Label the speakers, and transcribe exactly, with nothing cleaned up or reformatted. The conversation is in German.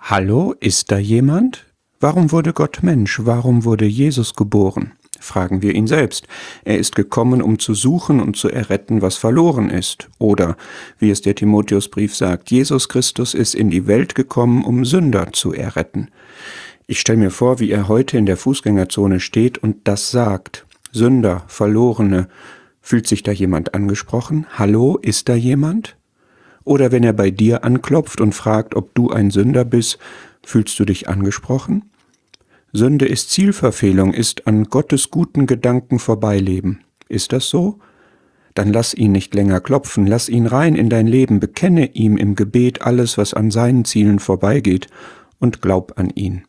Speaker 1: Hallo, ist da jemand? Warum wurde Gott Mensch? Warum wurde Jesus geboren? Fragen wir ihn selbst. Er ist gekommen, um zu suchen und zu erretten, was verloren ist. Oder, wie es der Timotheusbrief sagt, Jesus Christus ist in die Welt gekommen, um Sünder zu erretten. Ich stelle mir vor, wie er heute in der Fußgängerzone steht und das sagt. Sünder, Verlorene. Fühlt sich da jemand angesprochen? Hallo, ist da jemand? Oder wenn er bei dir anklopft und fragt, ob du ein Sünder bist, fühlst du dich angesprochen? Sünde ist Zielverfehlung, ist an Gottes guten Gedanken vorbeileben. Ist das so? Dann lass ihn nicht länger klopfen, lass ihn rein in dein Leben, bekenne ihm im Gebet alles, was an seinen Zielen vorbeigeht, und glaub an ihn.